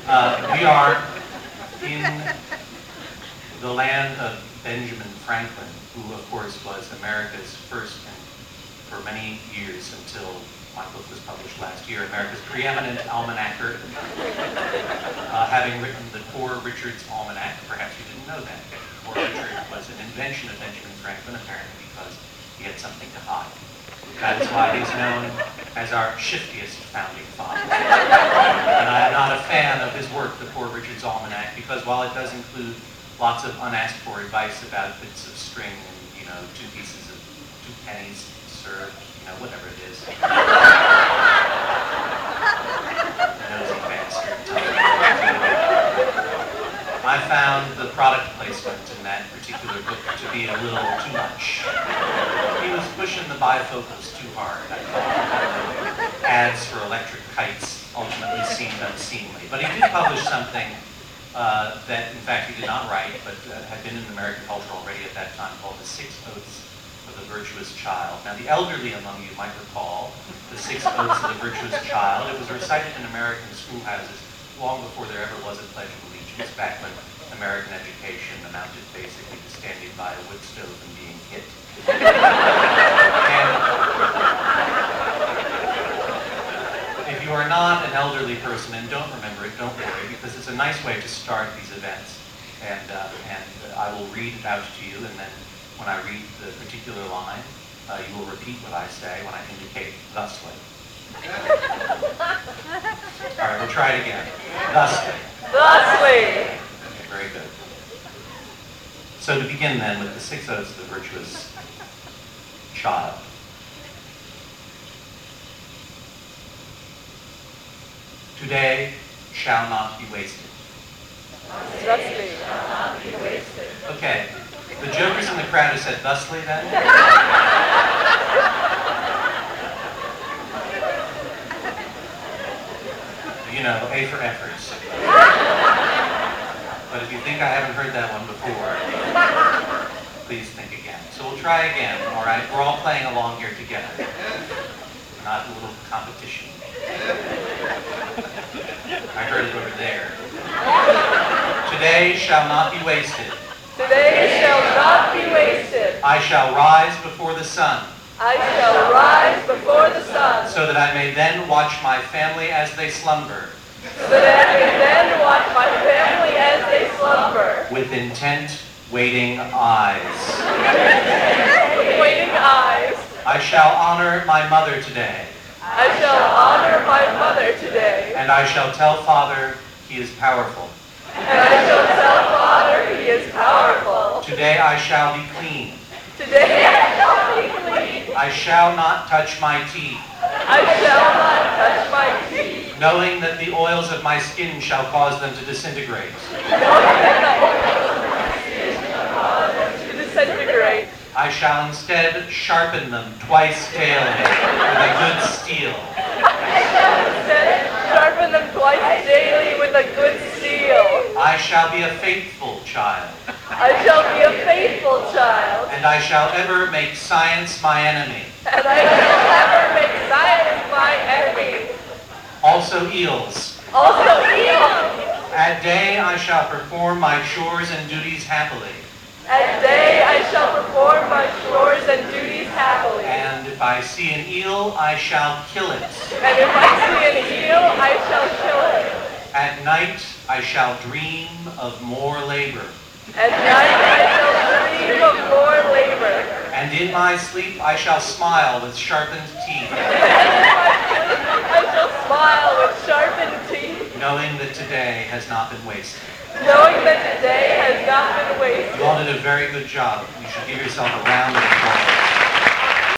We are in the land of Benjamin Franklin, who of course was America's first, and for many years until my book was published last year, America's preeminent almanacker, having written the Poor Richard's Almanac. Perhaps you didn't know that. Poor Richard was an invention of Benjamin Franklin, apparently because he had something to hide. That is why he's known as our shiftiest founding father. And I am not a fan of his work, the Poor Richard's Almanac, because while it does include lots of unasked for advice about bits of string and, two pennies served, whatever it is. Nosy bastard. I found the product placement in that particular book to be a little too much. He was pushing the bifocals too hard, I thought. Ads for electric kites ultimately seemed unseemly. But he did publish something that, in fact, he did not write, but had been in American culture already at that time, called The Six Oaths of the Virtuous Child. Now, the elderly among you might recall The Six Oaths of the Virtuous Child. It was recited in American schoolhouses long before there ever was a Pledge of Allegiance, back when American education amounted basically to standing by a wood stove and being hit. And if you are not an elderly person and don't remember it, don't worry, because it's a nice way to start these events. And I will read it out to you, and then when I read the particular line, you will repeat what I say when I indicate thusly. All right, we'll try it again. Thusly. Thusly. Okay, very good. So to begin then with the Six Oaths of the Virtuous Child. Today shall not be wasted. Thusly shall not be wasted. Okay. The jokers in the crowd who said thusly then? A for efforts. But if you think I haven't heard that one before, please think again. So we'll try again, all right? We're all playing along here together. We're not a little competition. I heard it over there. Today shall not be wasted. Today shall not be wasted. I shall rise before the sun. I shall rise before the sun. So that I may then watch my family as they slumber. So that I may then watch my family as they slumber. With intent, waiting eyes. With waiting eyes. I shall honor my mother today. I shall honor my mother today. And I shall tell Father he is powerful. And I shall tell Father he is powerful. Today I shall be clean. Today I shall be clean. I shall not touch my teeth. I shall not touch my teeth. Knowing that the oils of my skin shall cause them to disintegrate. Knowing that the oils of my skin shall cause them to disintegrate. I shall instead sharpen them twice daily with a good steel. I shall instead sharpen them twice daily with a good steel. I shall be a faithful child. I shall be a faithful child. And I shall ever make science my enemy. And I shall ever make science my enemy. Also eels. Also eels. At day I shall perform my chores and duties happily. At day I shall perform my chores and duties happily. And if I see an eel, I shall kill it. And if I see an eel, I shall kill it. At night I shall dream of more labor. At night I shall dream of more labor. And in my sleep I shall smile with sharpened teeth. And in my sleep I shall smile with sharpened teeth. Knowing that today has not been wasted. Knowing that today has not been wasted. You all did a very good job. You should give yourself a round of applause.